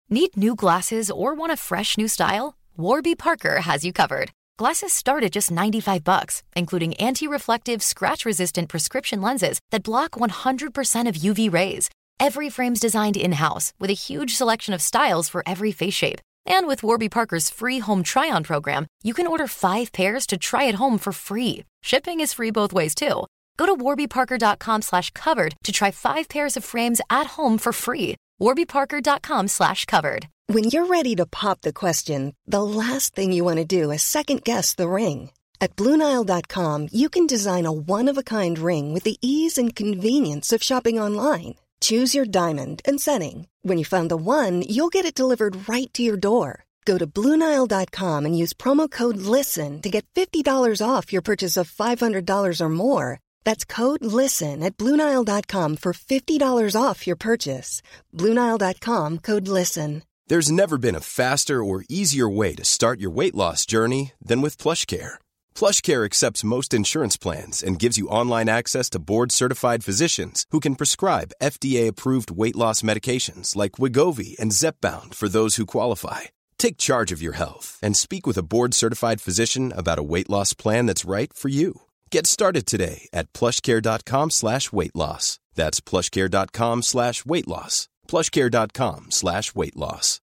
Need new glasses or want a fresh new style? Warby Parker has you covered. Glasses start at just $95, including anti-reflective, scratch-resistant prescription lenses that block 100% of UV rays. Every frame's designed in-house with a huge selection of styles for every face shape. And with Warby Parker's free home try-on program, you can order 5 pairs to try at home for free. Shipping is free both ways, too. Go to warbyparker.com/covered to try 5 pairs of frames at home for free. warbyparker.com/covered. When you're ready to pop the question, the last thing you want to do is second-guess the ring. At BlueNile.com, you can design a one-of-a-kind ring with the ease and convenience of shopping online. Choose your diamond and setting. When you find the one, you'll get it delivered right to your door. Go to BlueNile.com and use promo code LISTEN to get $50 off your purchase of $500 or more. That's code LISTEN at BlueNile.com for $50 off your purchase. BlueNile.com, code LISTEN. There's never been a faster or easier way to start your weight loss journey than with PlushCare. PlushCare accepts most insurance plans and gives you online access to board-certified physicians who can prescribe FDA-approved weight loss medications like Wegovy and Zepbound for those who qualify. Take charge of your health and speak with a board-certified physician about a weight loss plan that's right for you. Get started today at plushcare.com/weightloss. That's plushcare.com/weightloss. plushcare.com/weightloss.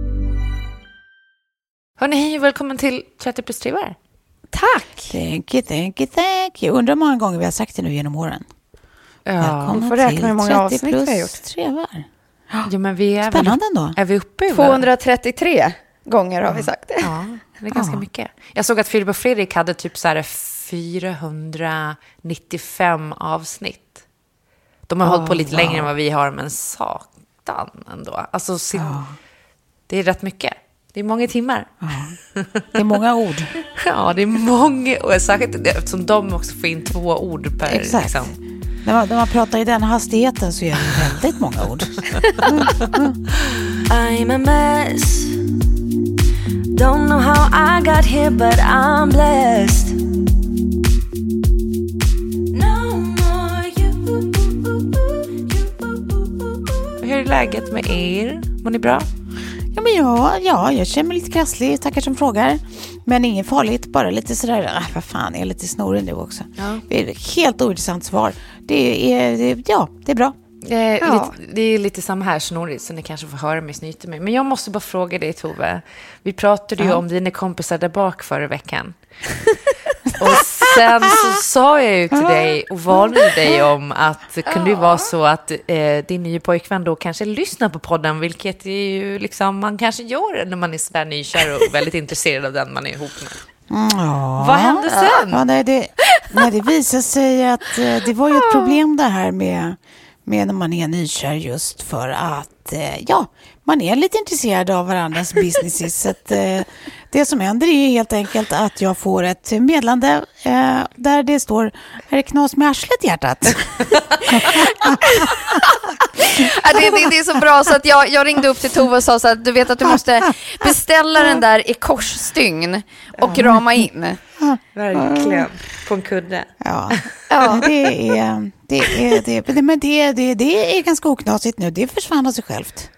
Hörrni, hej och välkommen till 30 plus 3 var. Tack! Thank you. Undrar hur många gånger vi har sagt det nu genom åren. Ja, vi får räkna hur många avsnitt vi har gjort. 3 var. Ja, men vi är spännande ändå. Är vi uppe i 233 gånger har vi sagt det. Ja, det är ganska mycket. Jag såg att Filip och Fredrik hade typ så här 495 avsnitt. De har hållit på lite längre än vad vi har, men satan ändå. Alltså, det är rätt mycket. Det är många timmar. Ja. Det är många ord. Ja, det är många. Och särskilt eftersom de också får in 2 ord per. Exakt. Liksom. När man pratar i den hastigheten så är det väldigt många ord. I'm a mess. Don't know how I got here, but I'm blessed. Hur är läget med er? Mår ni bra? Ja, men jag känner mig lite krasslig, tackar som frågar. Men inget farligt, bara lite sådär, vad fan, jag är lite snorig nu också. Ja. Det är ett helt ointressant svar. Det är bra. Det är lite samma här, snorig, så ni kanske får höra mig snyta mig. Men jag måste bara fråga dig, Tove. Vi pratade ju om dina kompisar där bak förra veckan. Och sen så sa jag ju till dig och varnade dig om att det kunde ju vara så att din nya pojkvän då kanske lyssnar på podden, vilket är ju liksom man kanske gör när man är sådär nykär och väldigt intresserad av den man är ihop med. Vad hände sen? Ja, det visade sig att det var ju ett problem det här med när man är nykär, just för att man är lite intresserad av varandras businesses. Så att, det som händer är helt enkelt att jag får ett meddelande där det står, är det knas med arslet, hjärtat? Det är så bra så att jag ringde upp till Tove och sa så att du vet att du måste beställa den där i korsstygn och rama in. Verkligen. På en kudde. Ja. Det är ganska oknasigt nu. Det försvann av sig självt.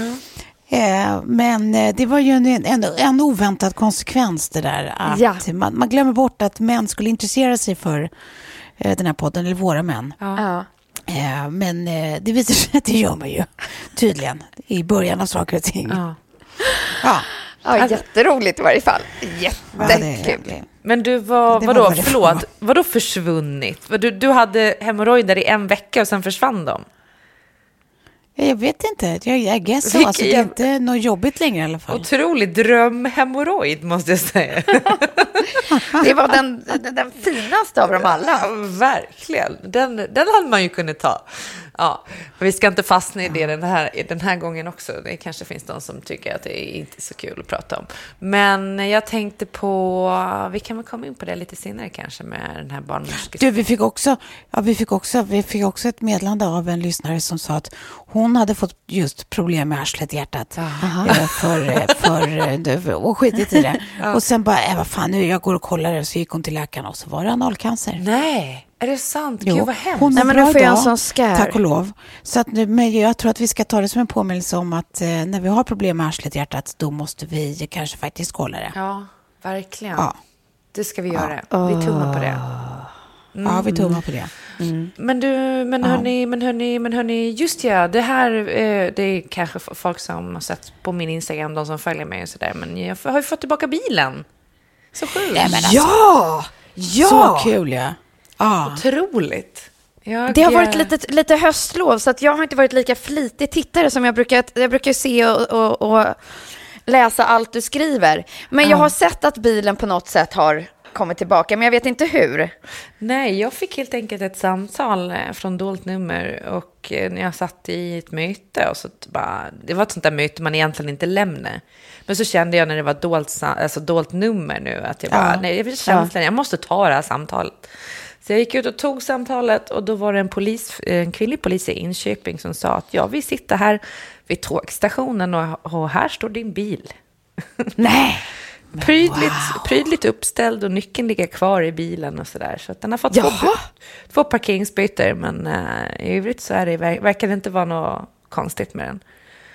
Men det var ju en oväntad konsekvens det där. Att man glömmer bort att män skulle intressera sig för den här podden, eller våra män. Men det visar sig att det gör man ju tydligen i början av saker och ting. Ja, jätteroligt i varje fall. Jättekul. Men du vadå försvunnit? Du hade hemorrojder i 1 vecka och sen försvann de? Jag vet inte. Jag guess så. Alltså, det är inte något jobbigt längre i alla fall. Otroligt drömhemorrojd, måste jag säga. Det var den finaste av dem alla. Ja, verkligen. Den hade man ju kunnat ta. Ja, vi ska inte fastna i det den här gången också. Det kanske finns de som tycker att det är inte så kul att prata om. Men jag tänkte på, vi kan väl komma in på det lite senare kanske med den här barnmorskan. Du, vi fick också ett meddelande av en lyssnare som sa att hon hade fått just problem med arslet, hjärtat. Och skitit i det. Och sen bara, vad fan, nu jag går och kollar det, så gick hon till läkaren och så var det analcancer. Nej. Är det sant? Jo, Gud, vad hemskt. hon Nej, mår men bra nu får jag en idag, sån scare. tack och lov. Så att nu, men jag tror att vi ska ta det som en påminnelse om att när vi har problem med arslet, hjärtat, då måste vi kanske faktiskt kolla det. Ja, verkligen. Ja. Det ska vi göra. Vi tummar på det. Ja, vi tummar på det. Men hörni, just ja, det här, det är kanske folk som har sett på min Instagram, de som följer mig och sådär, men jag har ju fått tillbaka bilen. Så sjukt. Nej, men alltså, Ja! så kul, ja. Ja. Otroligt. Det har varit lite höstlov, så att jag har inte varit lika flitig tittare som jag brukar se och läsa allt du skriver. Men jag har sett att bilen på något sätt har kommit tillbaka, men jag vet inte hur. Nej, jag fick helt enkelt ett samtal från dolt nummer, och när jag satt i ett möte, och så det var ett sånt där möte man egentligen inte lämnar. Men så kände jag när det var dolt nummer nu att jag bara, nej, jag vill känslan, jag måste ta det här samtalet. Så jag gick ut och tog samtalet, och då var det en kvinnlig polis i Enköping som sa att vi sitter här vid tågstationen och här står din bil. Nej! Prydligt uppställd, och nyckeln ligger kvar i bilen och sådär. Så att den har fått två parkeringsbyter, men i övrigt så är det, verkar det inte vara något konstigt med den.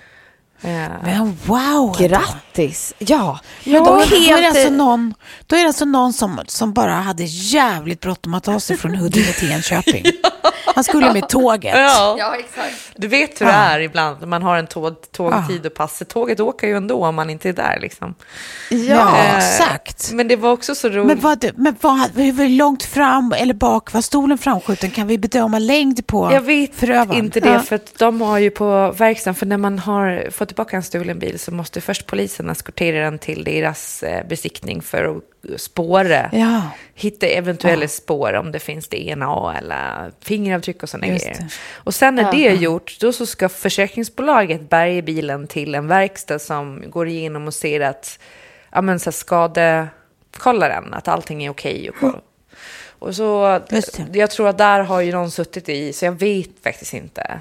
Men wow! Grattis! Ja, Men då är det alltså någon som bara hade jävligt bråttom att ta sig från Huddinge till Enköping. Han skulle med tåget. Ja, exakt. Du vet hur det är ibland när man har en tågtid och passet. Tåget åker ju ändå om man inte är där liksom. Ja, exakt. Men det var också så roligt. Hur långt fram eller bak var stolen framskjuten? Kan vi bedöma längd på Jag vet förövaren? inte det, för att de har ju på verkstaden, för när man har fått tillbaka en stulen bil så måste först polisen eskortera den till deras besiktning för att spåra, hitta eventuella spår om det finns DNA eller fingeravtryck och sådana grejer. Och sen när det är gjort, då så ska försäkringsbolaget bärga bilen till en verkstad som går igenom och ser att skadekollar den, att allting är okej. Och så jag tror att där har ju någon suttit i, så jag vet faktiskt inte.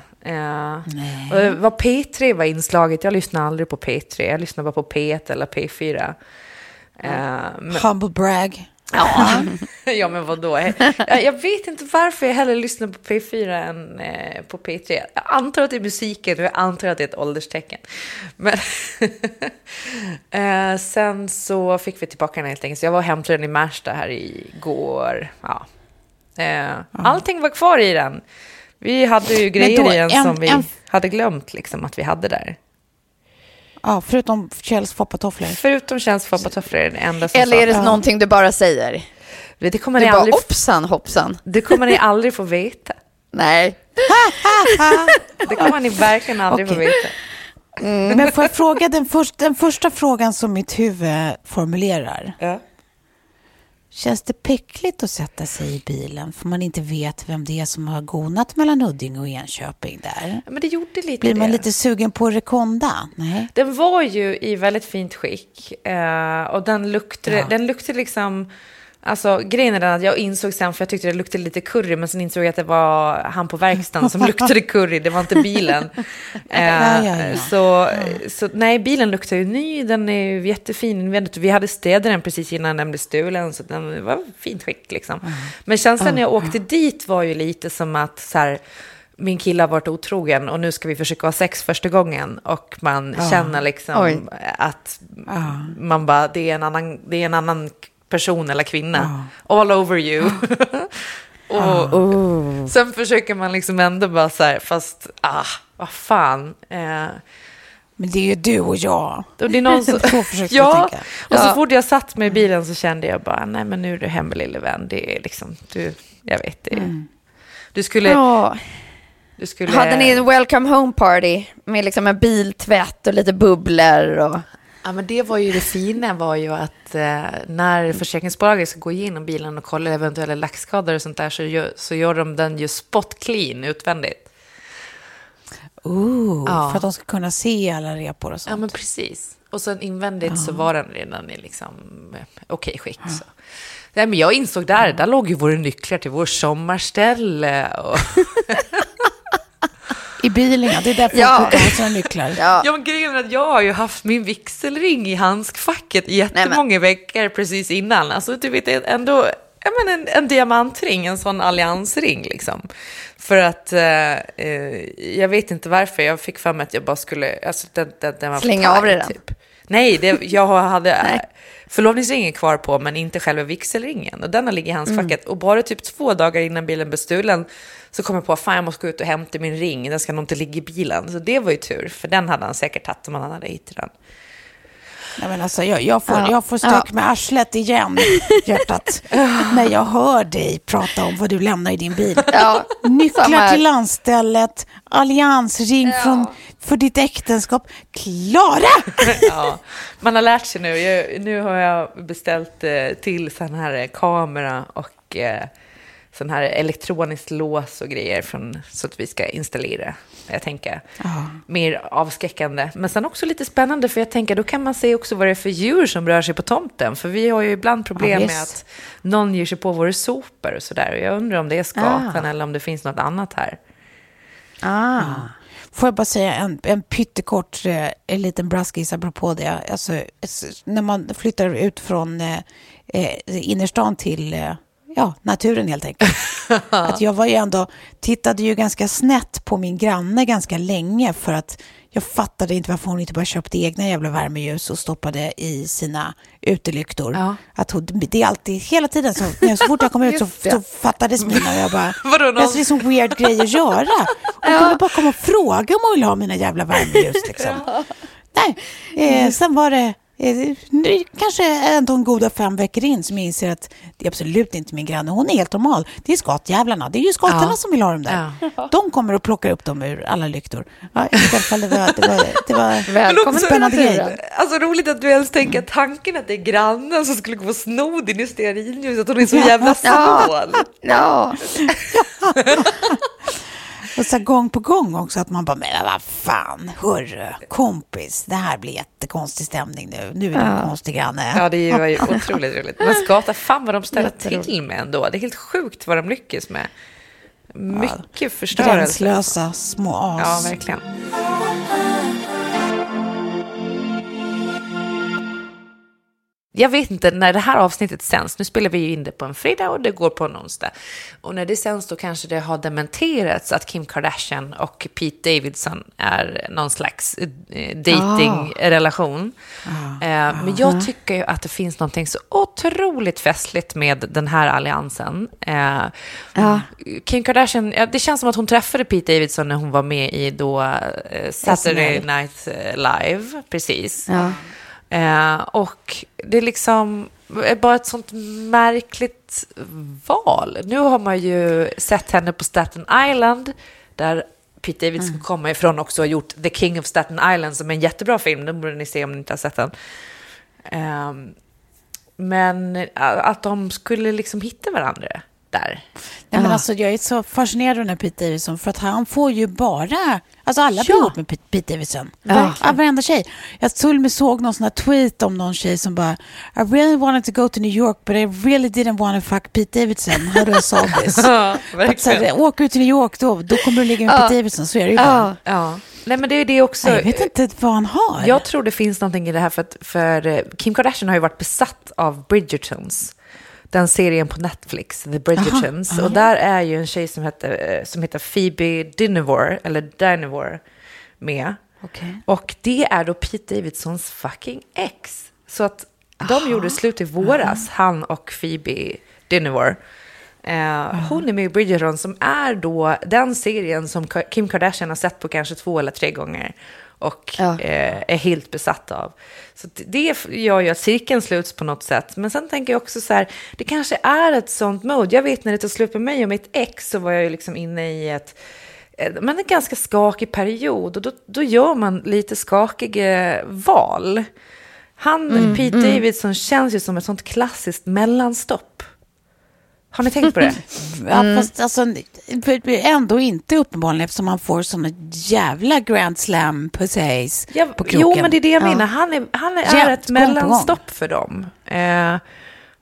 Vad P3 var inslaget, jag lyssnar aldrig på P3, jag lyssnar bara på P1 eller P4. Humble brag. Ja, men vadå? Jag vet inte varför jag hellre lyssnar på P4 än på P3. Jag antar att det är musiken, och jag antar att det är ett ålderstecken. Men sen så fick vi tillbaka den helt enkelt. Så jag var och hämtade den i Märsta här igår. Allting var kvar i den. Vi hade ju grejer i den som vi hade glömt liksom, att vi hade där. Ja, förutom Kjells foppatofflor. Förutom Kjells foppatofflor är det enda som Eller är det någonting du bara säger? Det kommer ni aldrig... hoppsan. Det kommer ni aldrig få veta. Nej. Det kommer ni verkligen aldrig få veta. Men får jag fråga den första frågan som mitt huvud formulerar? Ja. Känns det peckligt att sätta sig i bilen för man inte vet vem det är som har gonat mellan Huddinge och Enköping där? Men det gjorde lite. Blir man lite sugen på Rekonda? Nej. Den var ju i väldigt fint skick. Och den luktade liksom... Alltså grejen är den att jag insåg sen, för jag tyckte det luktade lite curry, men sen insåg jag att det var han på verkstaden som luktade curry, det var inte bilen. Så nej, bilen luktar ju ny, den är ju jättefin. Vi hade städat den precis innan den blev stulen, så den var fint skick liksom. Men känslan när jag åkte dit var ju lite som att så här, min kille har varit otrogen och nu ska vi försöka ha sex första gången, och man känner liksom att man bara, det är en annan person eller kvinna all over you. Och sen försöker man liksom ändå bara så här, fast vad fan. Men det är ju du och jag. Och det är någon som, tänka. Och så fort jag satt med i bilen så kände jag bara, nej men nu är du hemma lille vän. Det är liksom, jag vet det. Du skulle... Hade ni en welcome home party med liksom en biltvätt och lite bubblor och... Ja, men det var ju det fina, var ju att när försäkringsbolaget ska gå igenom bilen och kolla eventuella lackskador och sånt där, så gör de den ju spot clean utvändigt. För att de ska kunna se alla repor och sånt. Ja, men precis. Och sen invändigt så var den redan i liksom okej skick. Så. Nej, men jag insåg där låg ju våra nycklar till vår sommarställe och... I bilen, det är därför jag har sina nycklar. Ja, men grejen är att jag har ju haft min vigselring i handskfacket jättemånga veckor precis innan. Alltså du vet, ändå en diamantring, en sån alliansring liksom. För att jag vet inte varför, jag fick för mig att jag bara skulle, alltså den var slänga av den typ. Nej, jag hade förlovningsringen kvar på, men inte själva vigselringen. Och den har ligger i hans facket. Och bara typ 2 dagar innan bilen blev stulen så kom jag på, fan jag måste gå ut och hämta min ring. Den ska nog inte ligga i bilen. Så det var ju tur, för den hade han säkert tagit om han hade hittat den. Nej, men alltså, jag får stök med arslet igen, hjärtat, när jag hör dig prata om vad du lämnar i din bil. Nycklar till landstället, alliansring för ditt äktenskap. Klara! Man har lärt sig nu. Nu har jag beställt till sån här kamera och sån här elektroniskt lås och grejer så att vi ska installera. Jag tänker mer avskräckande. Men sen också lite spännande, för jag tänker då kan man se också vad det är för djur som rör sig på tomten. För vi har ju ibland problem med att någon ger sig på våra sopor och sådär. Och jag undrar om det är skaten eller om det finns något annat här. Får jag bara säga en pyttekort en liten braskis apropå det. Alltså, när man flyttar ut från innerstan till naturen helt enkelt. Att jag var ju ändå, tittade ju ganska snett på min granne ganska länge, för att jag fattade inte varför hon inte bara köpte egna jävla värmeljus och stoppade i sina utelyktor. Att det är alltid, hela tiden så fort jag kom ut så fattades mina, och jag bara, det är så weird grej att göra. Och jag kunde bara komma och fråga om hon vill ha mina jävla värmeljus liksom. Nej, sen var det kanske ändå en goda 5 veckor in som jag inser att det är absolut inte min granne. Hon är helt normal. Det är skatjävlarna. Det är ju skatarna som vill ha dem där. De kommer och plockar upp dem ur alla lyktor. I alla fall, det var välkommen, spännande grej. Alltså roligt att du ens tänker tanken att det är grannen som skulle gå och sno din i stearinljuset, att hon är så jävla snål. Och så gång på gång också att man bara, men vad fan, hörru, kompis, det här blir jättekonstig stämning nu är det en konstig granne. Ja, det var ju otroligt roligt. Men skata, fan vad de ställer till med ändå. Det är helt sjukt vad de lyckas med. Mycket förstörelse. Gränslösa små as. Ja, verkligen. Jag vet inte när det här avsnittet sänds. Nu spelar vi ju in det på en fredag och det går på en onsdag. Och när det sänds då kanske det har dementerats att Kim Kardashian och Pete Davidson är någon slags datingrelation. Men jag tycker ju att det finns någonting så otroligt festligt med den här alliansen. Kim Kardashian, det känns som att hon träffade Pete Davidson när hon var med i då Saturday Night Live. Precis. Och det är liksom bara ett sånt märkligt val. Nu har man ju sett henne på Staten Island, där Pete Davidson kommer ifrån, också har gjort The King of Staten Island, som är en jättebra film. Den borde ni se om ni inte har sett den. Men att de skulle liksom hitta varandra där. Nej, men alltså, jag är så fascinerad av den här Pete Davidson, för att han får ju bara, alltså alla blir ihop med Pete Davidson. Varenda tjej. Jag såg någon sån här tweet om någon tjej som bara, I really wanted to go to New York but I really didn't want to fuck Pete Davidson. How do I solve this? Åk ut till New York då kommer du ligga med Pete Davidson, så är det ju bara. Nej, men det är det också. Jag vet inte vad han har. Jag tror det finns någonting i det här, för Kim Kardashian har ju varit besatt av Bridgertons. Den serien på Netflix, The Bridgertons. Och där är ju en tjej som heter Phoebe Dynevor med. Okay. Och det är då Pete Davidsons fucking ex. Så att de gjorde slut i våras, han och Phoebe Dynevor. Hon är med i Bridgerton, som är då den serien som Kim Kardashian har sett på kanske 2 eller 3 gånger. Och är helt besatt av. Så det gör ju att cirkeln sluts på något sätt. Men sen tänker jag också så här, det kanske är ett sånt mode. Jag vet när det tog slut med mig och mitt ex, så var jag ju liksom inne i en ganska skakig period. Och då gör man lite skakiga val. Pete Davidson känns ju som ett sånt klassiskt mellanstopp. Har ni tänkt på det? Fast alltså, ändå inte uppenbarligen, eftersom man får såna jävla Grand Slam pussies på kroken. Jo, men det är det jag menar. Han är ett mellanstopp för dem.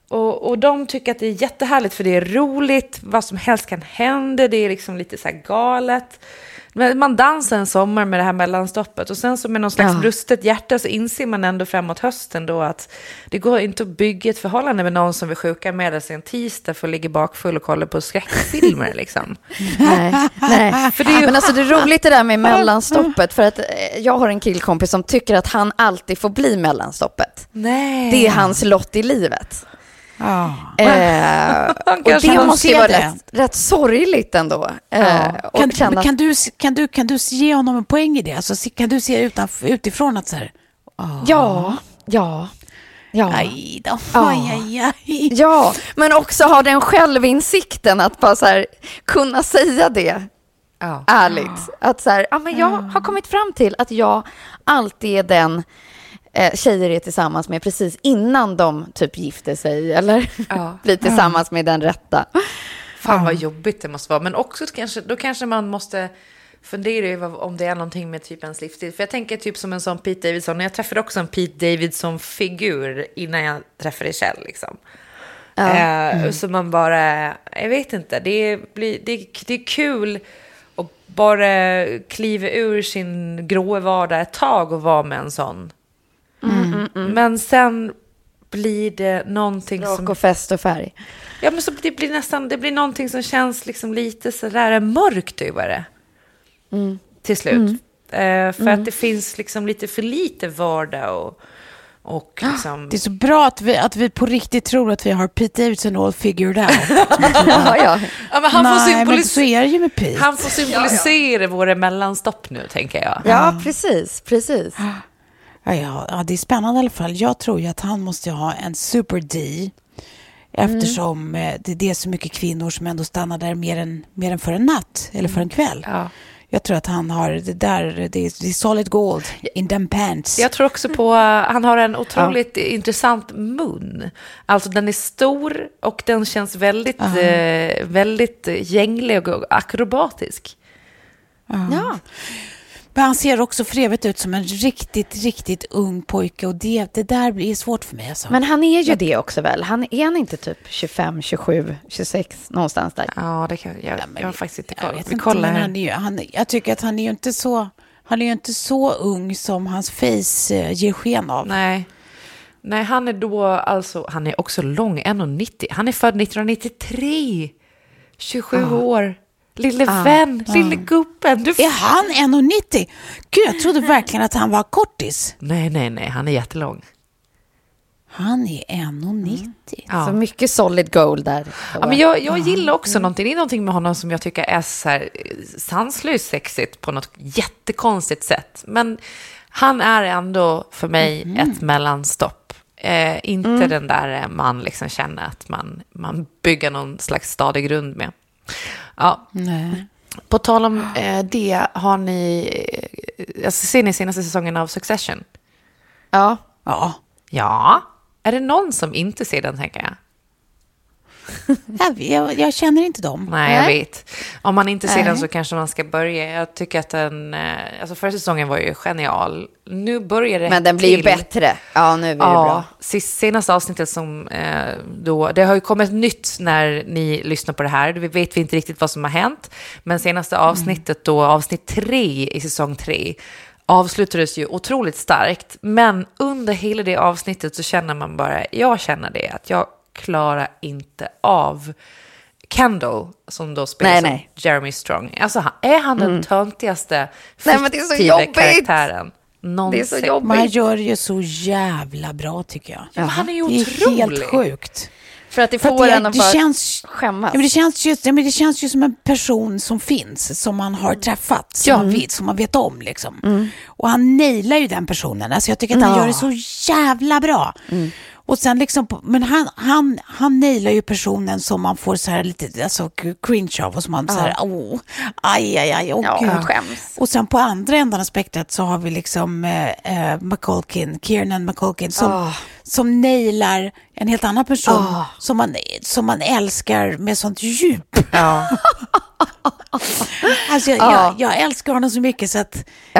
Och de tycker att det är jättehärligt för det är roligt. Vad som helst kan hända. Det är liksom lite så här galet. Men man dansar en sommar med det här mellanstoppet. Och sen så med någon slags brustet hjärta så inser man ändå framåt hösten då att det går inte att bygga ett förhållande med någon som vill sjuka med sig en tisdag för att ligga bakfull och kolla på skräckfilmer liksom. Nej. För det är ju... Men alltså det är roligt det där med mellanstoppet, för att jag har en killkompis som tycker att han alltid får bli mellanstoppet. Nej. Det är hans lott i livet. Och det måste ju vara rätt sorgligt ändå. Kan du ge honom en poäng i det? Alltså, kan du se utifrån att så här... Ja. Aj då. Aj. Ja, men också ha den självinsikten att bara så här, kunna säga det ärligt. Att så här, men jag har kommit fram till att jag alltid är den tjejer är tillsammans med precis innan de typ gifter sig eller blir tillsammans med den rätta. Fan vad jobbigt det måste vara. Men också kanske man måste fundera över om det är någonting med typ ens livsstil. För jag tänker typ som en sån Pete Davidson. Jag träffade också en Pete Davidson-figur innan jag träffade Kjell liksom. Så man bara, jag vet inte. Det är kul att bara kliva ur sin gråa vardag ett tag och vara med en sån. Men sen blir det någonting rock som... och fest och färg. Ja, men så det blir någonting som känns liksom lite sådär mörkt över det. Till slut. För att det finns liksom lite för lite vardag och liksom... Det är så bra att vi på riktigt tror att vi har Pete Davidson all figured out. Ja, men men så är det ju med Pete. Han får symbolisera våra mellanstopp nu, tänker jag. Ja, precis. Ja, det är spännande i alla fall. Jag tror ju att han måste ha en super D, eftersom det är så mycket kvinnor som ändå stannar där mer än för en natt eller för en kväll. Ja. Jag tror att han har det är solid gold in them pants. Jag tror också på han har en otroligt intressant mun. Alltså den är stor och den känns väldigt väldigt gänglig och akrobatisk. Ja. Men han ser också för evigt ut som en riktigt ung pojke, och det där blir svårt för mig. Alltså. Men han är ju det också väl? Är han inte typ 25, 27, 26 någonstans där? Ja, det kan jag har faktiskt inte koll. Vi kollar här. Jag tycker att han är ju inte så ung som hans face ger sken av. Nej, han är då alltså, han är också lång, 1,90. Han är född 1993. 27 år. Lille vän, lille gubben. Är han 1,90? Gud, jag trodde verkligen att han var kortis. Nej, han är jättelång. Han är 1,90. Ja. Så mycket solid gold där. Ja, men jag gillar också någonting. Det är någonting med honom som jag tycker är så här sanslöst sexigt på något jättekonstigt sätt. Men han är ändå för mig ett mellanstopp. Inte den där man liksom känner att man bygger någon slags stadig grund med. Ja. Nej. På tal om det, har ni ser ni senaste säsongen av Succession? Ja. Är det någon som inte ser den, tänker jag? Jag känner inte dem. Nej, jag vet. Om man inte ser den så kanske man ska börja. Jag tycker att alltså förra säsongen var ju genial. Nu börjar det. Men den blir ju bättre. Ja, nu blir det bra. Senaste avsnittet som då, det har ju kommit nytt när ni lyssnar på det här. Vi vet inte riktigt vad som har hänt. Men senaste avsnittet då, avsnitt 3 i säsong 3, avslutades ju otroligt starkt. Men under hela det avsnittet så känner man bara, jag känner det, att jag klarar inte av Kendall som då spelar som Jeremy Strong. Alltså är han den töntigaste fiktiva karaktären någonsin? Det är så jobbigt. Man gör ju så jävla bra, tycker jag. Ja, han är ju otrolig. Det är helt sjukt. För att det får en att bara känns, skämmas. Ja, det känns ju som en person som finns, som man har träffat, som man vet om liksom. Och han nailar ju den personen. Alltså jag tycker att han gör det så jävla bra. Och sen liksom, men han nailar ju personen som man får så här lite, alltså cringe av, och som man så här, aj, gud. Skäms. Och sen på andra änden av spektrat så har vi liksom Kiernan McCulkin som nailar en helt annan person som man älskar med sånt djup. Alltså jag älskar honom så mycket så att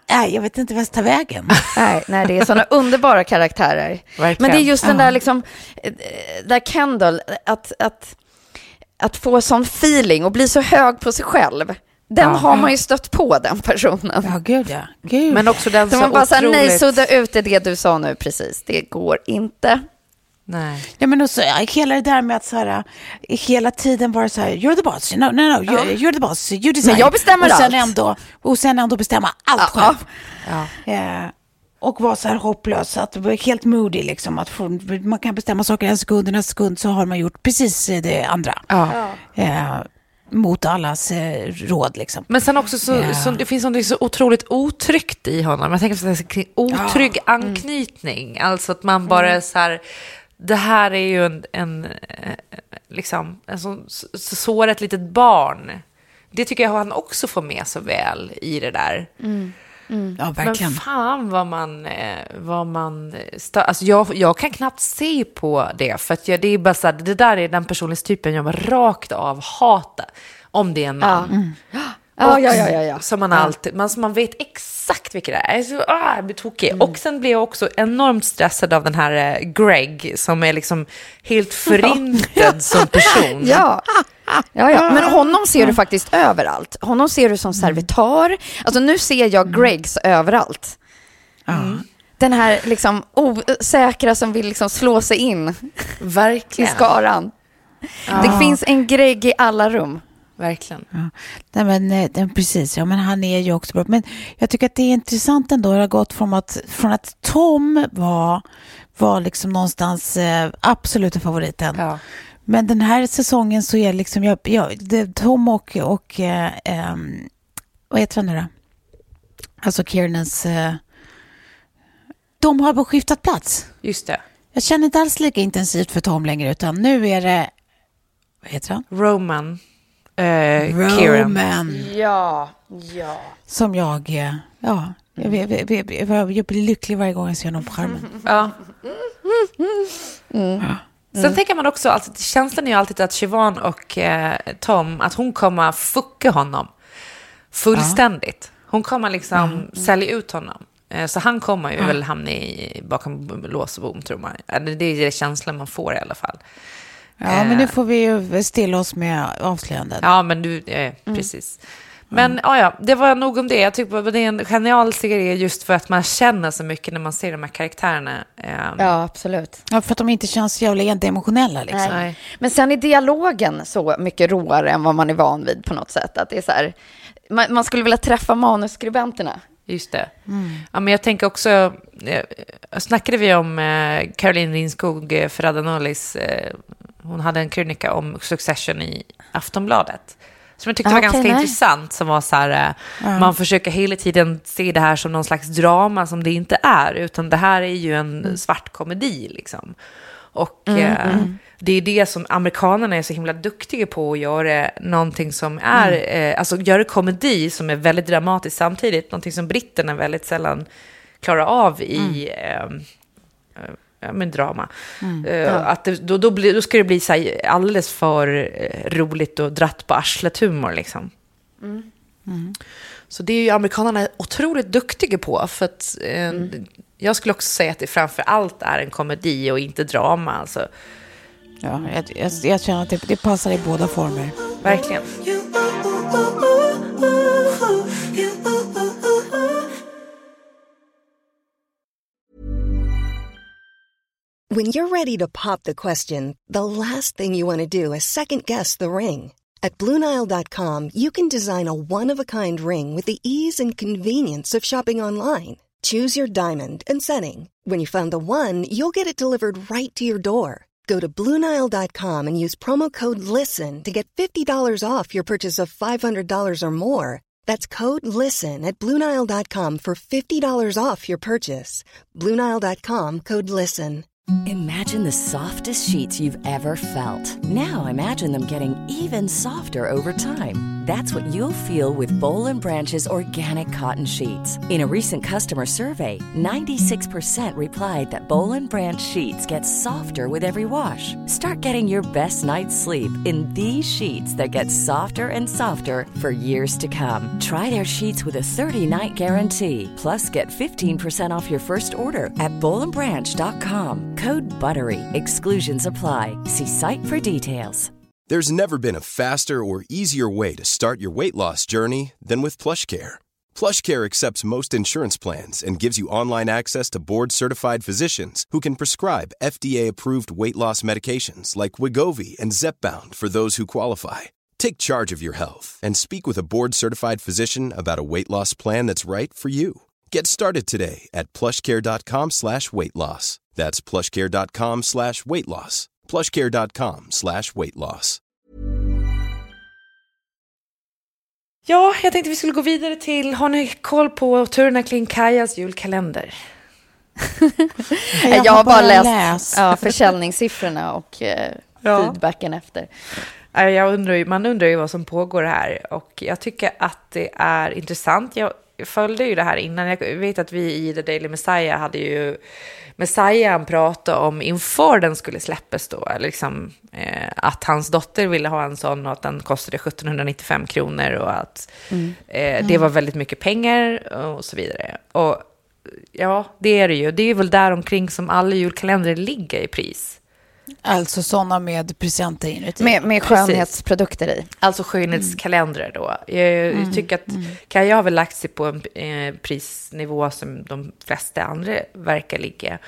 jag vet inte vad jag ska ta vägen. Nej, det är sådana underbara karaktärer. Verkligen. Men det är just den där liksom, där Kendall, att få sån feeling och bli så hög på sig själv. Den har man ju stött på, den personen. Ja, gud ja. Gud. Men också den så så man bara otroligt... nej, sudda ut det du sa nu precis. Det går inte. Nej. Ja, men också hela det där med att så här, hela tiden vara så här, you're the boss, no, you're the boss, you decide. Men jag bestämmer och sen ändå bestämma allt själv. Ja. Och vara så här hopplös, att vara helt moody liksom, att man kan bestämma saker en sekund så har man gjort precis det andra. Mot allas råd liksom. Men sen också så det finns något så otroligt otryggt i honom. Jag tänker kring otrygg anknytning. Alltså att man bara så här, det här är ju en liksom en så såret litet barn. Det tycker jag han också får med så väl i det där. Ja, verkligen. Men fan vad man alltså jag kan knappt se på det, för att det är bara så här, det där är den personlighetstypen jag var rakt av hata, om det är en man. Ja. Som man alltid, man vet exakt vilket det är. Så, jag blir tokig. Och sen blir jag också enormt stressad av den här Greg, som är liksom helt förintad som person. Ja. Men honom ser du faktiskt överallt. Honom ser du som servitör. Alltså nu ser jag Gregs överallt. Den här liksom osäkra som vill liksom slå sig in. Verkligen. I skaran. Det finns en Greg i alla rum. Verkligen. Ja. Nej, men precis. Ja, men han är ju också bra. Men jag tycker att det är intressant ändå. Det har gått från att Tom var liksom någonstans absoluta favoriten. Ja. Men den här säsongen så är liksom Tom och vad heter han nu då? Alltså Kiernans de har bara skiftat plats. Just det. Jag känner inte alls lika intensivt för Tom längre, utan nu är det, vad heter han? Roman. Roman. Ja. Som jag blir lycklig varje gång jag ser honom på skärmen. Ja. Sen tänker man också, alltså, känslan är ju alltid att Siobhan och Tom, att hon kommer fucka honom fullständigt. Hon kommer liksom sälja ut honom. Så han kommer ju väl hamna bakom lås och bom, tror man. Det är det känslan man får i alla fall. Ja, men nu får vi ju stilla oss med avslöjanden. Ja, men precis. Men det var nog om det. Jag tycker att det är en genial serie just för att man känner så mycket när man ser de här karaktärerna. Ja, absolut. Ja, för att de inte känns jävla emotionella liksom. Nej. Men sen är dialogen så mycket råare än vad man är van vid på något sätt. Att det är så här, man skulle vilja träffa manusskribenterna. Just det. Ja, men jag tänker också, snackade vi om Caroline Ringskog Ferrada-Nollis, hon hade en krönika om Succession i Aftonbladet. Som jag tyckte var ganska intressant, som var så här, man försöker hela tiden se det här som någon slags drama som det inte är, utan det här är ju en svart komedi liksom. Och det är det som amerikanerna är så himla duktiga på, att göra någonting som är, alltså göra komedi som är väldigt dramatiskt samtidigt, någonting som britterna väldigt sällan klarar av i med drama. Att då ska det bli så här alldeles för roligt och dratt på arslet humor liksom. Så det är ju amerikanerna otroligt duktiga på, för att jag skulle också säga att det framför allt är en komedi och inte drama alltså. Ja, jag känner att det passar i båda former. Verkligen. When you're ready to pop the question, the last thing you want to do is second-guess the ring. At BlueNile.com, you can design a one-of-a-kind ring with the ease and convenience of shopping online. Choose your diamond and setting. When you find the one, you'll get it delivered right to your door. Go to BlueNile.com and use promo code LISTEN to get $50 off your purchase of $500 or more. That's code LISTEN at BlueNile.com for $50 off your purchase. BlueNile.com, code LISTEN. Imagine the softest sheets you've ever felt. Now imagine them getting even softer over time. That's what you'll feel with Boll & Branch's organic cotton sheets. In a recent customer survey, 96% replied that Boll & Branch sheets get softer with every wash. Start getting your best night's sleep in these sheets that get softer and softer for years to come. Try their sheets with a 30-night guarantee. Plus, get 15% off your first order at bollandbranch.com. Code BUTTERY. Exclusions apply. See site for details. There's never been a faster or easier way to start your weight loss journey than with PlushCare. PlushCare accepts most insurance plans and gives you online access to board-certified physicians who can prescribe FDA-approved weight loss medications like Wegovy and Zepbound for those who qualify. Take charge of your health and speak with a board-certified physician about a weight loss plan that's right for you. Get started today at plushcare.com/weightloss. That's plushcare.com/weightloss. plushcare.com/weightloss. Ja, jag tänkte vi skulle gå vidare till, har ni koll på turerna kring Kajas julkalender? Jag har bara läst försäljningssiffrorna och feedbacken efter. Man undrar ju vad som pågår här, och jag tycker att det är intressant. Jag följde ju det här innan. Jag vet att vi i The Daily Messiah hade ju Messiah pratade om inför den skulle släppas då, liksom, att hans dotter ville ha en sån och att den kostade 1795 kronor och att det var väldigt mycket pengar och så vidare. Och ja, det är det ju. Det är väl där omkring som alla julkalendrar ligger i pris. Alltså sådana med presenter inuti. Med skönhetsprodukter i. Alltså skönhetskalendrar då. Jag tycker att Kaja har väl lagt sig på en prisnivå som de flesta andra verkar ligga.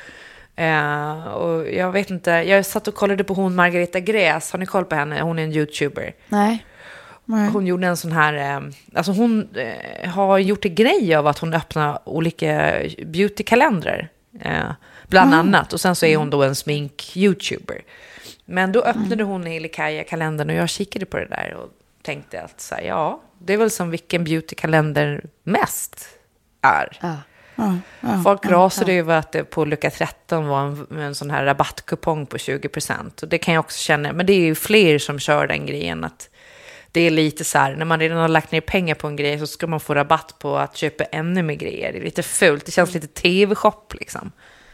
Och jag vet inte, jag satt och kollade på hon Margareta Gräs. Har ni koll på henne? Hon är en YouTuber. Nej. Hon gjorde en sån här, alltså hon har gjort en grej av att hon öppnar olika beautykalendrar. Bland annat. Och sen så är hon då en smink-YouTuber. Men då öppnade hon hela Kaja-kalendern och jag kikade på det där och tänkte att så här, ja, det är väl som vilken beautykalender mest är. Folk rasade över att det på lucka 13 var en sån här rabattkupong på 20%. Och det kan jag också känna, men det är ju fler som kör den grejen, att det är lite så här, när man redan har lagt ner pengar på en grej så ska man få rabatt på att köpa ännu mer grejer. Det är lite fult, det känns lite tv-shop liksom.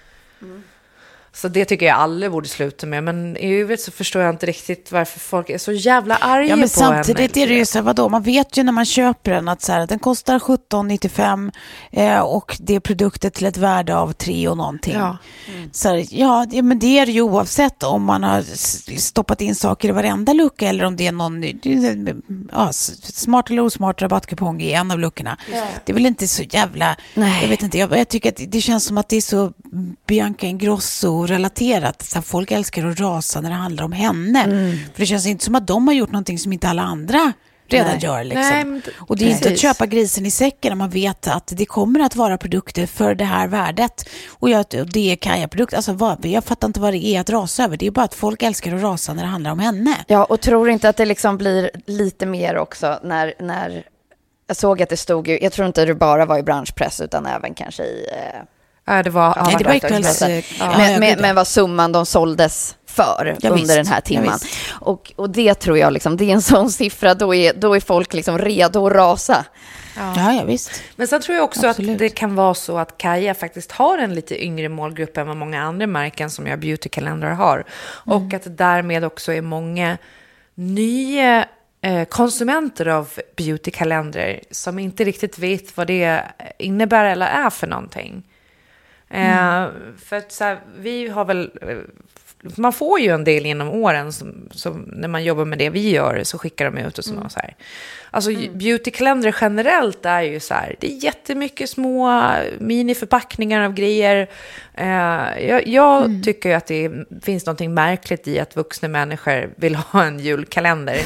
Så det tycker jag alla borde sluta med. Men i övrigt så förstår jag inte riktigt varför folk är så jävla arga på henne. Men samtidigt är det ju så här, vadå? Man vet ju när man köper den att, så här, att den kostar 17,95 och det är produkter till ett värde av 3 och någonting. Ja. Så här, men det är ju oavsett om man har stoppat in saker i varenda lucka eller om det är någon smart eller osmart rabattkupong i en av luckorna. Ja. Det är väl inte så jävla... Nej. Jag vet inte, jag tycker att det känns som att det är så Bianca Ingrosso relaterat. Så folk älskar att rasa när det handlar om henne. För det känns inte som att de har gjort någonting som inte alla andra redan gör. Liksom. Och det är inte att köpa grisen i säcken när man vet att det kommer att vara produkter för det här värdet. Och det är Kaja-produkter. Alltså, jag fattar inte vad det är att rasa över. Det är bara att folk älskar att rasa när det handlar om henne. Ja, och tror inte att det liksom blir lite mer också när jag såg att det stod ju, jag tror inte det bara var i branschpress utan även kanske i... det var kvälls... Men vad summan de såldes för under den här timman. Och det tror jag liksom, det är en sån siffra, då är folk liksom redo att rasa. Ja, visst. Men sen tror jag också att det kan vara så att Kaja faktiskt har en lite yngre målgrupp än vad många andra märken som gör beautykalendrar har. Och att det därmed också är många nya konsumenter av beautykalendrar som inte riktigt vet vad det innebär eller är för någonting. För att så här, vi har väl, man får ju en del genom åren som när man jobbar med det vi gör så skickar de ut och så här. Alltså beautykalendrar generellt är ju så här, det är jättemycket små miniförpackningar av grejer. Jag tycker ju att det finns någonting märkligt i att vuxna människor vill ha en julkalender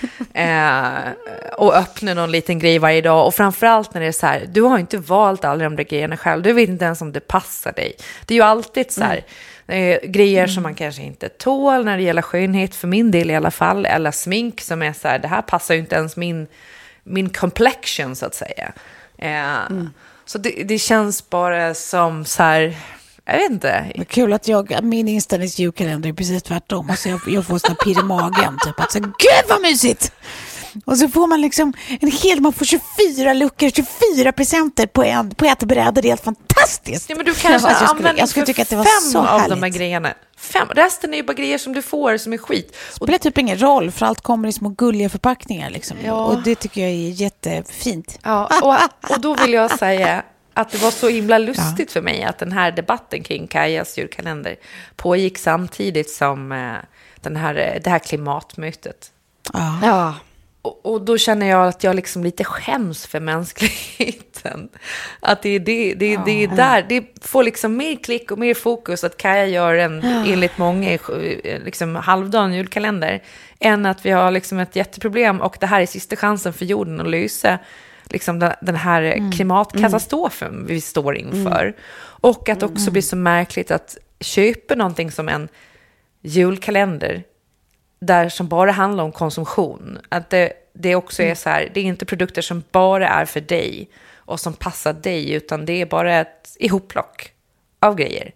och öppna någon liten grej varje dag. Och framförallt när det är så här, du har inte valt alla de där grejerna själv. Du vet inte ens om det passar dig. Det är ju alltid så här grejer som man kanske inte tål när det gäller skönhet, för min del i alla fall, eller smink som är så här, det här passar ju inte ens min complexion så att säga. Så det känns bara som så här, jag vet inte. Det är kul att min inställning till julkalender är precis tvärtom. Alltså jag får såna pirr i magen typ att så, gud vad mysigt! Och så får man liksom man får 24 luckor, 24 presenter på ett bräde. Det är helt fantastiskt. Ja, men du kanske jag skulle tycka att det var 5 så av härligt. de här grejerna. 5. Resten är ju bara grejer som du får som är skit. Det spelar typ ingen roll, för allt kommer i små gulliga förpackningar liksom. Ja. Och det tycker jag är jättefint. Ja, och då vill jag säga att det var så himla lustigt för mig att den här debatten kring Kajas julkalender pågick samtidigt som det här klimatmötet. Ja. Och då känner jag att jag liksom lite skäms för mänskligheten. Att det är där, det får liksom mer klick och mer fokus att Kaja gör en, enligt många, liksom halvdan julkalender, än att vi har liksom ett jätteproblem och det här är sista chansen för jorden att lösa liksom den här klimatkatastrofen vi står inför. Och att också blir så märkligt att köpa någonting som en julkalender där som bara handlar om konsumtion. Att det också är så här, det är inte produkter som bara är för dig och som passar dig, utan det är bara ett ihopplock av grejer.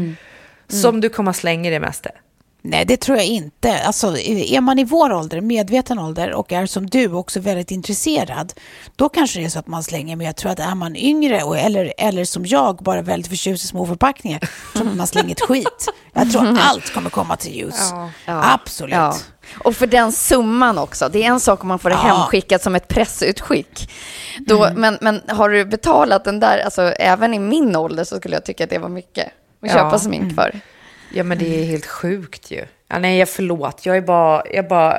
Som du kommer slänga det mesta. Nej, det tror jag inte. Alltså, är man i vår ålder, medveten ålder, och är som du också väldigt intresserad, då kanske det är så att man slänger. Men jag tror att är man yngre eller som jag, bara väldigt förtjust i små förpackningar, så att man slänger ett skit. Jag tror att allt kommer komma till ljus. Ja. Absolut. Ja. Och för den summan också. Det är en sak om man får det hemskickat som ett pressutskick. Då, men har du betalat den där, alltså även i min ålder, så skulle jag tycka att det var mycket att köpa smink för. Ja, men det är helt sjukt ju. Ja, nej, förlåt. Jag är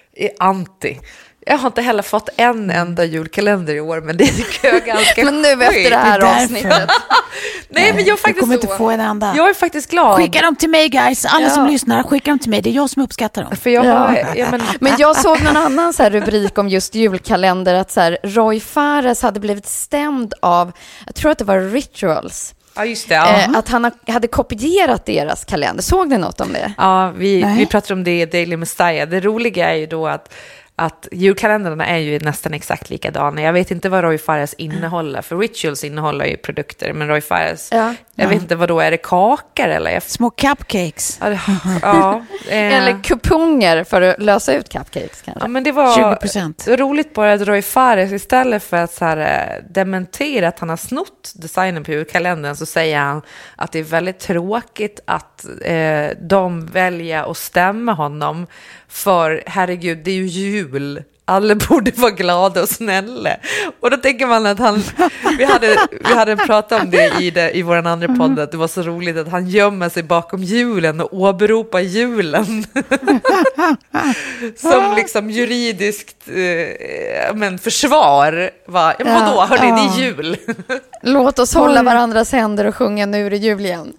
anti. Jag har inte heller fått en enda julkalender i år, men det tycker jag ganska men nu efter det här avsnittet. Nej, men jag faktiskt kommer inte få en enda. Jag är faktiskt glad. Skicka dem till mig, guys. Alla som lyssnar, skicka dem till mig. Det är jag som uppskattar dem. För jag men jag såg någon annan så här rubrik om just julkalender, att så här, Roy Fares hade blivit stämd av, jag tror att det var Rituals. Ja, just det. Att han hade kopierat deras kalender. Såg ni något om det? Ja, vi pratade om det i Daily Messiah. Det roliga är ju då att julkalendrarna är ju nästan exakt likadana. Jag vet inte vad Roy Fares innehåller, för Rituals innehåller ju produkter, men Roy Fares, jag vet inte vad då, är det kakor eller? Små cupcakes. Eller kuponger för att lösa ut cupcakes kanske. Ja, men det var 20%. roligt bara att Roy Fares, istället för att så här, dementera att han har snott designen på julkalendern, så säger han att det är väldigt tråkigt att de väljer att stämma honom, för herregud, det är ju jul. Alla borde vara glada och snälla. Och då tänker man att vi hade pratat om det i vår andra podd, att det var så roligt att han gömmer sig bakom julen och åberopar julen som liksom juridiskt försvar. Vadå? Hörni, det är jul. Låt oss hålla varandras händer och sjunga Nu är det jul igen.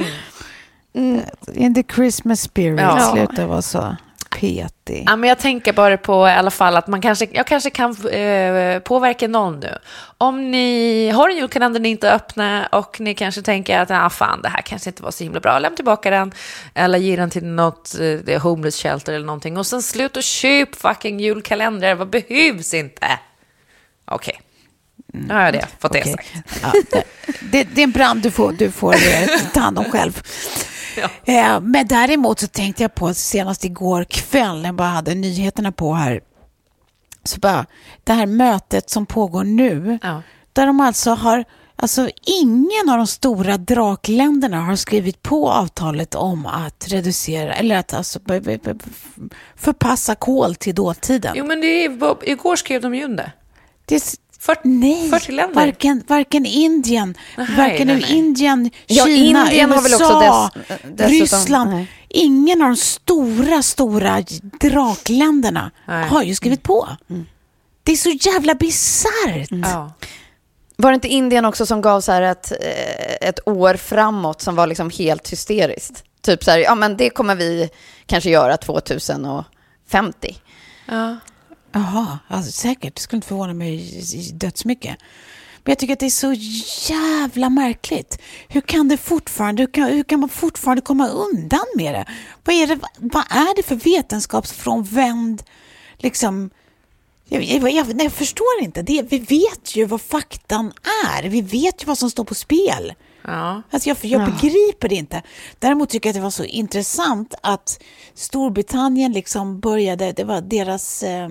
In the Christmas spirit. Sluta vara så petig. Ja, men jag tänker bara på i alla fall att jag kanske kan påverka någon nu. Om ni har en julkalender ni inte öppnar och ni kanske tänker att fan, det här kanske inte var så himla bra, lämna tillbaka den eller ge den till något homeless shelter eller någonting, och sen slut och köp fucking julkalender. Vad behövs inte? Okej. Nu har jag det, fått det sagt. Ja, det är en brand du får ta hand om själv. Ja. Men däremot så tänkte jag på senast igår kväll, när jag bara hade nyheterna på här, så bara, det här mötet som pågår nu, där de alltså ingen av de stora drakländerna har skrivit på avtalet om att reducera eller att alltså förpassa kol till dåtiden. Jo, men igår skrev de ju under. Nej, 40 länder. Varken Indien, Indien, ja, Kina, Indien USA, har väl också Ryssland. Nej. Ingen av de stora drakländerna har ju skrivit på. Det är så jävla bisarrt. Ja. Var det inte Indien också som gav så här ett år framåt som var liksom helt hysteriskt? Typ så här, men det kommer vi kanske göra 2050. Ja. Jaha, alltså, säkert. Det skulle inte förvåna mig dödsmycket. Men jag tycker att det är så jävla märkligt. Hur kan man fortfarande komma undan med det? Vad är det för vetenskapsfrånvänd liksom? Jag förstår inte. Vi vet ju vad faktan är. Vi vet ju vad som står på spel. Ja. Alltså jag begriper det inte. Däremot tycker jag att det var så intressant att Storbritannien liksom började, det var deras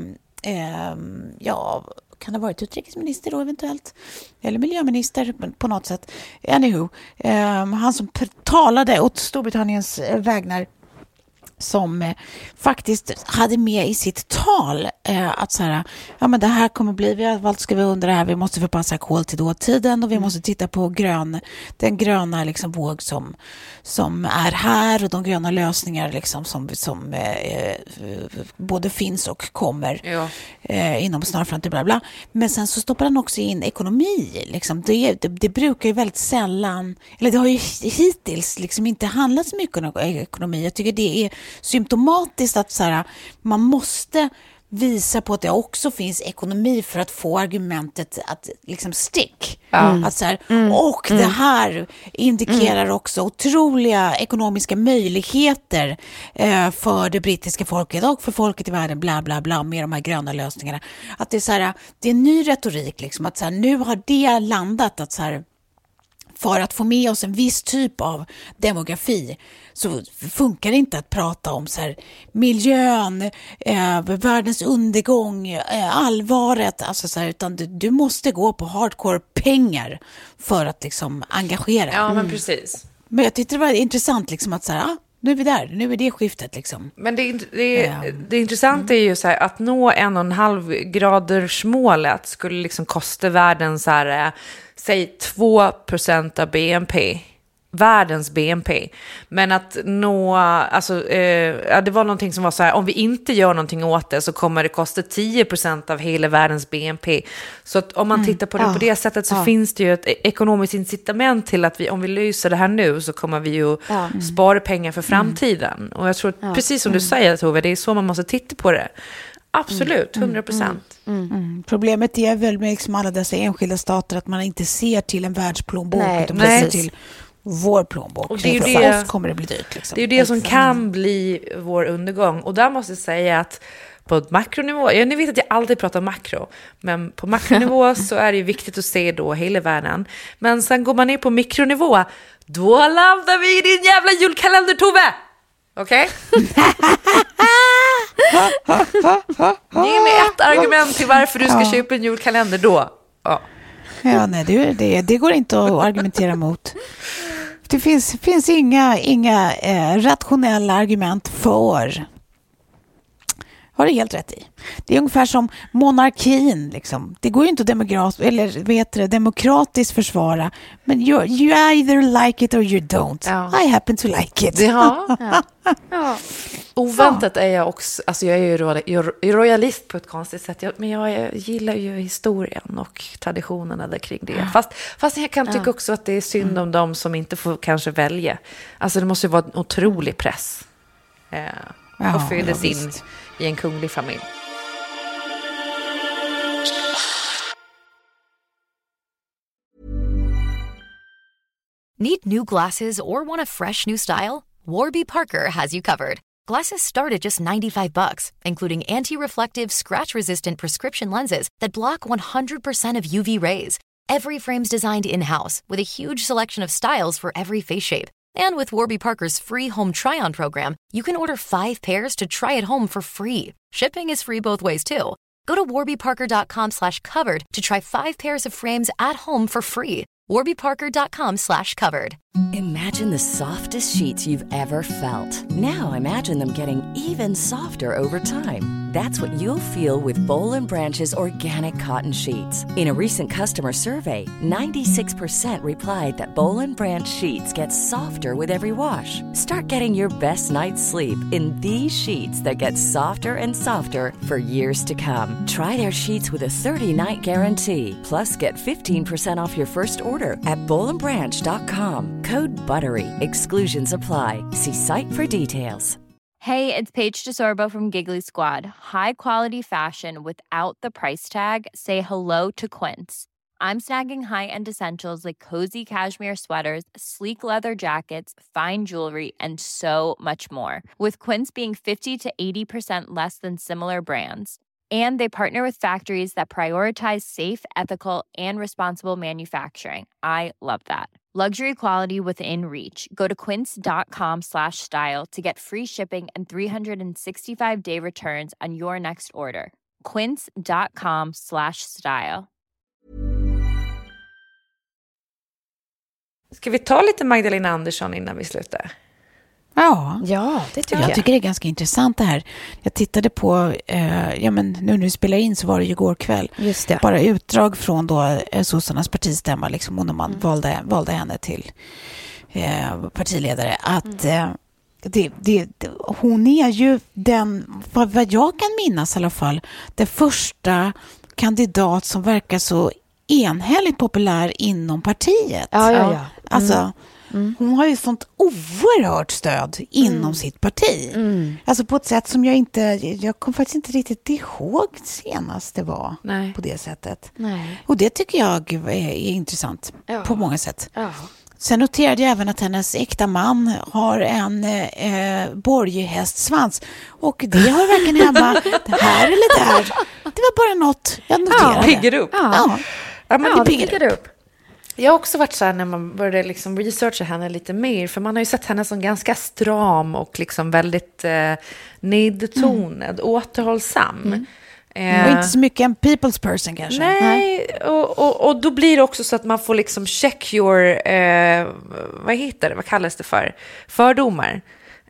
kan det ha varit utrikesminister då eventuellt? Eller miljöminister på något sätt. Anywho, han som talade åt Storbritanniens vägnar, som faktiskt hade med i sitt tal att så här, ja men det här kommer bli, vi har valt, ska vi under det här, vi måste förpassa kol till dåtiden och vi måste titta på den gröna liksom våg som är här och de gröna lösningar liksom som både finns och kommer inom snar framtid, bla bla. Men sen så stoppar han också in ekonomi liksom. Det brukar ju väldigt sällan, eller det har ju hittills liksom inte handlat så mycket om ekonomi. Jag tycker det är symptomatiskt att så här, man måste visa på att det också finns ekonomi för att få argumentet att liksom stick. Att så här, och det här indikerar också otroliga ekonomiska möjligheter för det brittiska folket och för folket i världen, bla bla bla, med de här gröna lösningarna. Att det är så här, det är en ny retorik liksom, att så här, nu har det landat att så här, för att få med oss en viss typ av demografi så funkar det inte att prata om så här, miljön, världens undergång, allvaret, alltså så här, utan du måste gå på hardcore pengar för att liksom engagera. Ja, men precis. Men jag tyckte det var intressant liksom att så här, nu är vi där, nu är det skiftet liksom. Men det intressanta är ju så här, att nå 1,5 graders målet skulle liksom kosta världen så här, säg 2% av BNP, världens BNP. Men att nå, alltså, det var någonting som var så här, om vi inte gör någonting åt det så kommer det kosta 10% av hela världens BNP. Så att om man tittar på det på det sättet så finns det ju ett ekonomiskt incitament till att om vi löser det här nu så kommer vi ju spara pengar för framtiden. Och jag tror att, precis som du säger, Tove, det är så man måste titta på det. Absolut, 100%. Problemet är väl med liksom alla dessa enskilda stater att man inte ser till en världsplånbok utan man ser till vår plånbok. Och det är ju det, kommer det bli dyrt. Liksom. Det är ju det som kan bli vår undergång. Och där måste jag säga att på ett makronivå, ni vet att jag alltid pratar makro, men på makronivå så är det ju viktigt att se då hela världen. Men sen går man ner på mikronivå, då landar vi i din jävla julkalender, Tove! Okej? Ge mig ett argument till varför du ska köpa en julkalender då. Ja, nej, det går inte att argumentera mot. Det finns inga rationella argument för. Har du helt rätt i. Det är ungefär som monarkin. Liksom. Det går ju inte att demokratiskt försvara. Men you either like it or you don't. Ja. I happen to like it. Ja. Oväntat är jag också, alltså jag är ju royalist på ett konstigt sätt, men jag gillar ju historien och traditionerna där kring det. Fast jag kan tycka också att det är synd om dem som inte får kanske välja. Alltså det måste ju vara en otrolig press och födas in i en kunglig familj. Need new glasses or want a fresh new style? Warby Parker has you covered. Glasses start at just $95, including anti-reflective, scratch-resistant prescription lenses that block 100% of UV rays. Every frame's designed in-house with a huge selection of styles for every face shape. And with Warby Parker's free home try-on program, you can order 5 pairs to try at home for free. Shipping is free both ways, too. Go to warbyparker.com/covered to try 5 pairs of frames at home for free. warbyparker.com/covered. Imagine the softest sheets you've ever felt. Now imagine them getting even softer over time. That's what you'll feel with Boll & Branch's organic cotton sheets. In a recent customer survey, 96% replied that Boll & Branch sheets get softer with every wash. Start getting your best night's sleep in these sheets that get softer and softer for years to come. Try their sheets with a 30-night guarantee. Plus, get 15% off your first order at BollandBranch.com. Code BUTTERY. Exclusions apply. See site for details. Hey, it's Paige DeSorbo from Giggly Squad. High quality fashion without the price tag. Say hello to Quince. I'm snagging high-end essentials like cozy cashmere sweaters, sleek leather jackets, fine jewelry, and so much more. With Quince being 50 to 80% less than similar brands. And they partner with factories that prioritize safe, ethical, and responsible manufacturing. I love that. Luxury quality within reach. Go to quince.com/style to get free shipping and 365-day returns on your next order. quince.com/style. Ska vi ta lite Magdalena Andersson innan vi slutar? Ja, det tycker jag tycker det är ganska intressant det här. Jag tittade på, nu när vi spelar in så var det ju igår kväll. Just det. Bara utdrag från då sossarnas partistämma, liksom, och när man valde henne till partiledare. Att hon är ju den, vad jag kan minnas i alla fall, den första kandidat som verkar så enhälligt populär inom partiet. Ja. Alltså, hon har ju sånt oerhört stöd inom sitt parti. Alltså på ett sätt som jag kommer faktiskt inte riktigt ihåg senast det var. Nej. På det sättet. Nej. Och det tycker jag är intressant på många sätt. Ja. Sen noterade jag även att hennes äkta man har en borghästsvans. Och det har verkligen hemma här eller där. Det var bara något jag noterade. Piggar upp. Ja, men det piggar upp. Jag har också varit så här när man började liksom researcha henne lite mer. För man har ju sett henne som ganska stram och liksom väldigt nedtonad, återhållsam. Och inte så mycket en people's person kanske. Nej, och då blir det också så att man får liksom check your, vad kallas det för? Fördomar.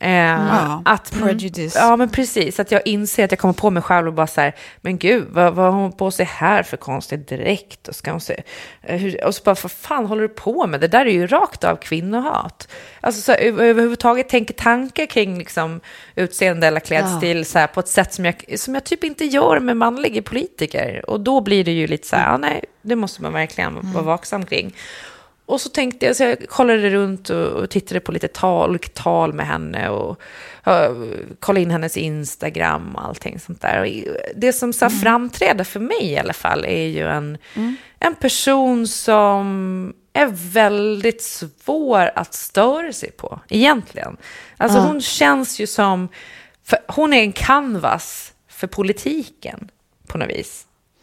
Prejudice. Ja, men precis. Att jag inser att jag kommer på mig själv och bara så här, men gud, vad har hon på sig här för konstigt direkt? Och ska hon se, och så bara, vad fan håller du på med? Det där är ju rakt av kvinnohat. Alltså så överhuvudtaget tänker tankar kring liksom utseende eller klädstil så här, på ett sätt som jag typ inte gör med manliga politiker. Och då blir det ju lite så här, nej, det måste man verkligen vara vaksam kring. Och så tänkte jag, så jag kollade runt och tittade på lite tal med henne och kollade in hennes Instagram och allting sånt där. Och det som så framträder för mig i alla fall är ju en person som är väldigt svår att störa sig på, egentligen. Alltså hon känns ju som, hon är en canvas för politiken på något vis.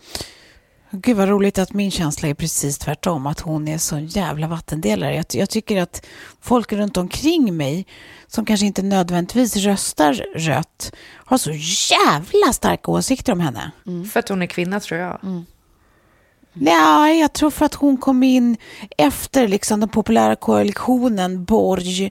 Gud vad roligt att min känsla är precis tvärtom, att hon är så jävla vattendelare. Jag tycker att folk runt omkring mig som kanske inte nödvändigtvis röstar rött har så jävla starka åsikter om henne. För att hon är kvinna, tror jag. Nej, jag tror för att hon kom in efter liksom den populära koalitionen Borg,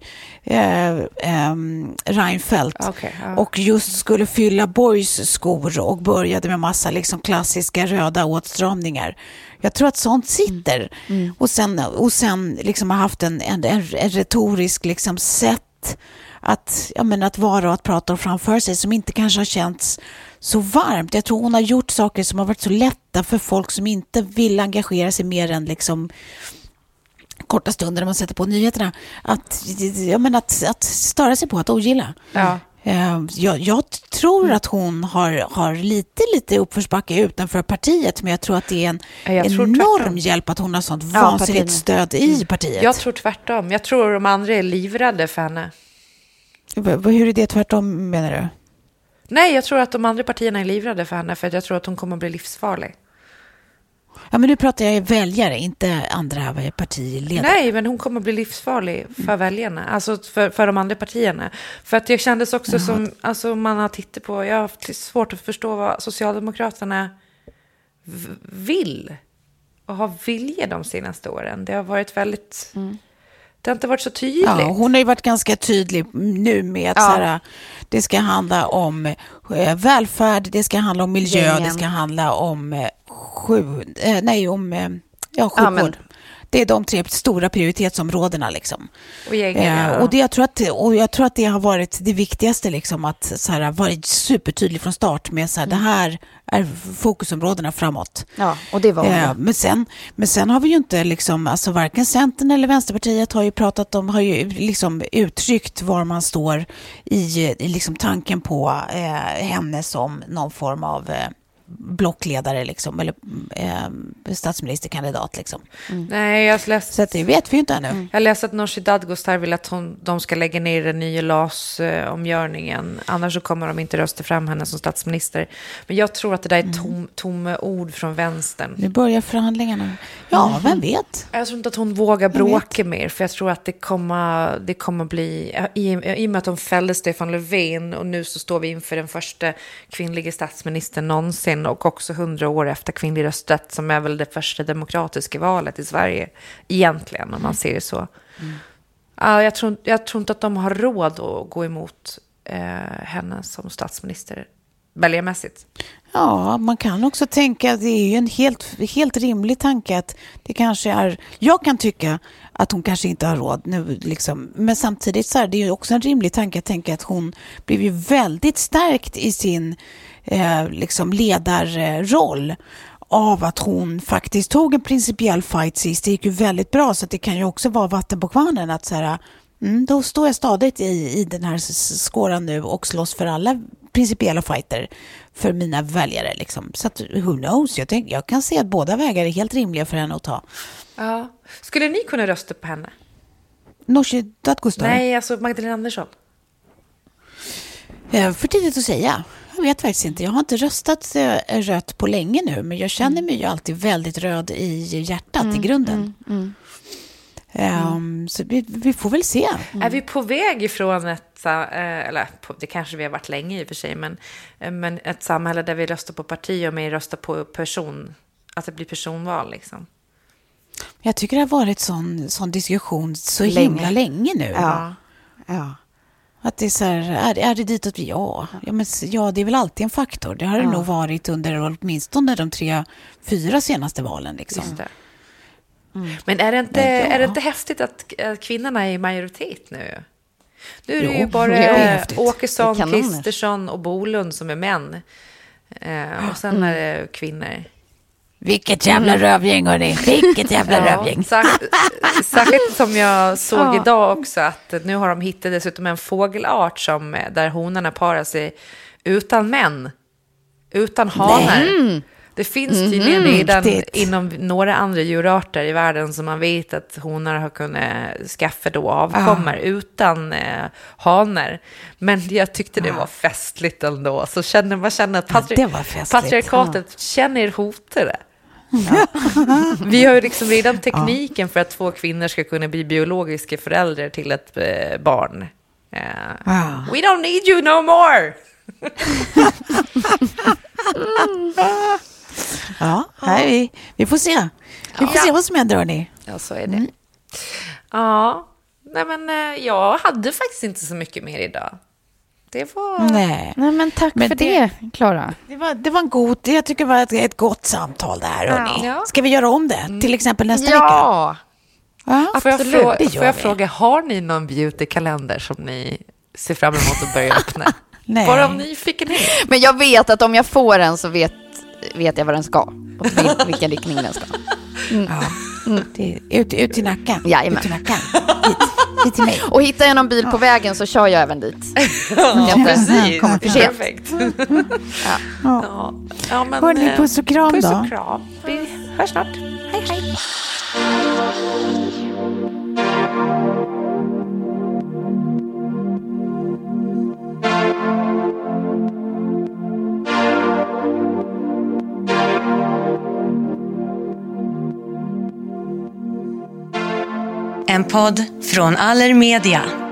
Reinfeldt och just skulle fylla Borgs skor och började med massa liksom klassiska röda åtstramningar. Jag tror att sånt sitter och sen liksom har haft en retorisk liksom sätt att vara och att prata framför sig som inte kanske har känts så varmt. Jag tror hon har gjort saker som har varit så lätta för folk som inte vill engagera sig mer än liksom korta stunder när man sätter på nyheterna. Att störa sig på, att ogilla. Ja. Jag tror att hon har lite uppförsbacke utanför partiet, men jag tror att det är en enorm hjälp att hon har sånt vansinnigt stöd i partiet. Jag tror tvärtom. Jag tror de andra är livrädda för henne. Hur är det tvärtom, menar du? Nej, jag tror att de andra partierna är livrädda för henne, för att jag tror att hon kommer att bli livsfarlig. Ja, men nu pratar jag väljare, inte andra partiledare. Nej, men hon kommer att bli livsfarlig för väljarna, alltså för de andra partierna. För att jag kändes också som, alltså man har tittat på, jag har haft svårt att förstå vad Socialdemokraterna vill och har vilja de senaste åren. Det har varit väldigt... Det har inte varit så tydligt. Ja, hon har ju varit ganska tydlig nu med att så här, det ska handla om välfärd, det ska handla om miljö, det ska handla om sjukvård. Det är de 3 stora prioritetsområdena liksom. Och jag tror att det har varit det viktigaste liksom, att så här, varit supertydlig från start med så här, det här är fokusområdena framåt. Ja, och det var men sen har vi ju inte liksom, alltså varken Centern eller Vänsterpartiet har ju pratat om, har ju liksom uttryckt var man står i liksom tanken på henne som någon form av blockledare liksom, eller statsministerkandidat liksom. Nej, jag läste, så att det vet vi ju inte ännu. Jag läste att Nooshi Dadgostar vill att de ska lägga ner den nya LAS-omgörningen, annars så kommer de inte rösta fram henne som statsminister. Men jag tror att det där är tomma ord fråoch vänstern. Nu börjar förhandlingarna. Ja, vem vet? Jag tror inte att hon vågar bråka mer, för jag tror att det kommer bli, i och med att de fällde Stefan Löfven och nu så står vi inför den första kvinnliga statsministern någonsin sedan och också 100 år efter kvinnlig rösträtt, som är väl det första demokratiska valet i Sverige egentligen, om man ser det så. Ja, jag tror inte att de har råd att gå emot henne som statsminister väljarmässigt. Ja, man kan också tänka att det är ju en helt rimlig tanke att det kanske är... Jag kan tycka att hon kanske inte har råd nu liksom, men samtidigt så är det ju också en rimlig tanke att tänka att hon blev ju väldigt stärkt i sin liksom ledarroll av att hon faktiskt tog en principiell fight sist. Det gick ju väldigt bra, så att det kan ju också vara vatten på kvarnen att så här, då står jag stadigt i den här skåran nu och slåss för alla principiella fighter för mina väljare liksom. Så att, who knows? Jag kan se att båda vägar är helt rimliga för henne att ta. Ja. Skulle ni kunna rösta på henne? Nooshi Dadgostar? Nej, alltså Magdalena Andersson. För tidigt att säga. Jag vet faktiskt inte. Jag har inte röstat rött på länge nu, men jag känner mig ju alltid väldigt röd i hjärtat i grunden. Så vi får väl se. Är vi på väg ifrån ett, eller det kanske vi har varit länge i och för sig, men ett samhälle där vi röstar på parti och mer röstar på person, att det blir personval liksom? Jag tycker det har varit sån diskussion så himla länge nu. Ja. Att det är så här, är det ditåt vi? Ja, det är väl alltid en faktor. Det har det nog varit under åtminstone de 3-4 senaste valen liksom. Just det. Men är det inte häftigt att kvinnorna är i majoritet nu? Nu är det ju bara Åkesson, Kristersson och Bolund som är män. Och sen är det kvinnor. Vilket jävla rövgäng, hörni. Vilket jävla rövgäng. Särskilt som jag såg idag också, att nu har de hittat dessutom en fågelart där honorna parar sig utan män. Utan hanar. Det finns tydligen redan inom några andra djurarter i världen som man vet att honor har kunnat skaffa då avkommor utan hanar. Men jag tyckte det var festligt ändå. Så man känner att patriarkatet känner hotade. Ja. Vi har ju liksom redan tekniken för att 2 kvinnor ska kunna bli biologiska föräldrar till ett barn. We don't need you no more! Vi får se. Vi får se vad som händer, hörni. Ja, så är det. Ja, nej men jag hade faktiskt inte så mycket mer idag. Det var... Nej, men tack för det, Klara. Det var en god... Jag tycker det var ett gott samtal där, hörni. Ja. Ska vi göra om det? Till exempel nästa vecka? Ja, absolut. Får jag fråga, har ni någon beautykalender som ni ser fram emot att börja öppna? Nej. Bara om nyfikenhet. Men jag vet att om jag får den så vet jag vad den ska. Och vilken riktning den ska. Det är ut i nacken. Jajamän. Ut i nacken. Hit till mig. Och hittar jag någon bil på vägen så kör jag även dit. Precis. Kommer för sent. Perfekt. Men, hörni, puss och kram då. Puss och kram. Vi hörs snart. Hej, hej. En podd från Allermedia.